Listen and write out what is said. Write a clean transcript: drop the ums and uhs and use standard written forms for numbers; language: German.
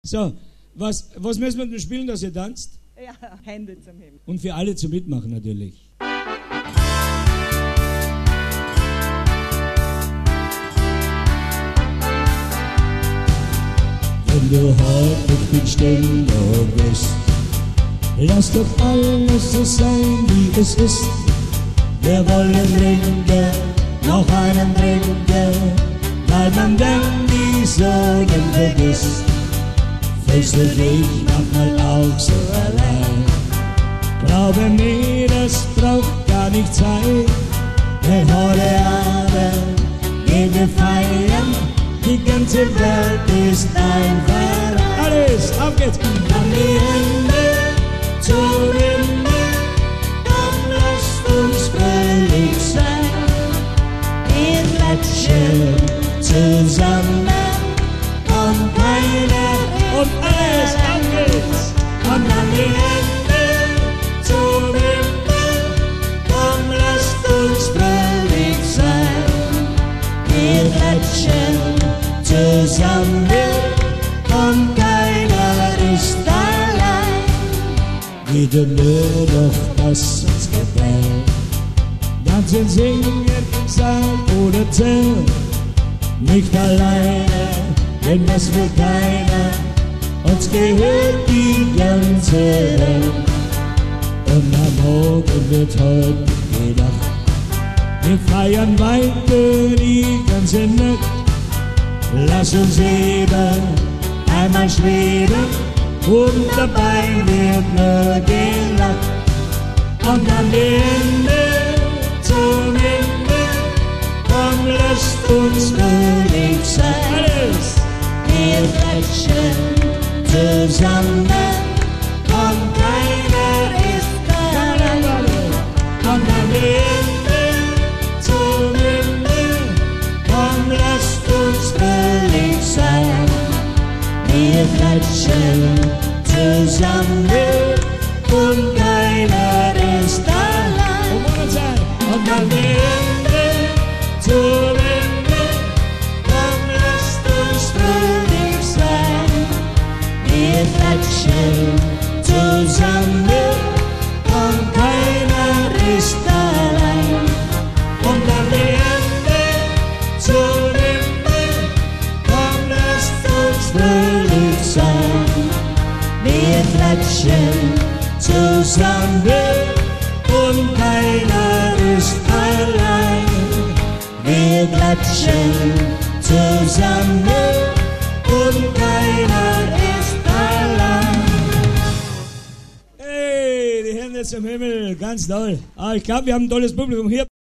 So, was müssen wir denn spielen, dass ihr tanzt? Ja, Hände zum Himmel. Und für alle zum Mitmachen natürlich. Wenn du heute nicht mit Ständer bist, lass doch alles so sein, wie es ist. Wir wollen trinken, noch einen trinken, weil man dann die Sorgen vergisst. Fühlst du dich manchmal auch so allein? Glaube mir, das braucht gar nicht Zeit. Denn heute Abend gehen wir feiern, die ganze Welt ist einfach. Alles, auf geht's! An die Hände zum Himmel, komm, lasst uns fröhlich sein. Wir klatschen zusammen, kommt keiner und alles, auf geht's! Und an die Hände zum Himmel, komm, lasst uns fröhlich sein. Wir klatschen zusammen, und keiner ist allein. Wieder nur doch, was uns gefällt. Tanzen, singen im Saal oder Zelt. Nicht alleine, denn das will keiner. Uns gehört die ganze Welt. Und am Morgen wird heute gedacht. Wir feiern weiter die ganze Nacht. Lass uns eben einmal schweben und dabei wird nur gelacht. Und am Ende zum Ende, komm, lasst uns fröhlich sein. Alles! Wir klatschen zusammen und keiner ist allein. Und am Ende zum Ende, komm, lasst uns fröhlich sein. Wir klatschen zusammen und keiner ist allein. Und am Ende zum Ende, komm, lasst uns fröhlich sein. Wir klatschen zusammen und keiner ist allein. Und am Ende zum Ende, komm, lasst uns fröhlich sein. Wir klatschen zusammen und keiner ist allein. Wir klatschen zusammen und keiner ist allein. Hey, die Hände zum Himmel, ganz toll. Ich glaube, wir haben ein tolles Publikum hier.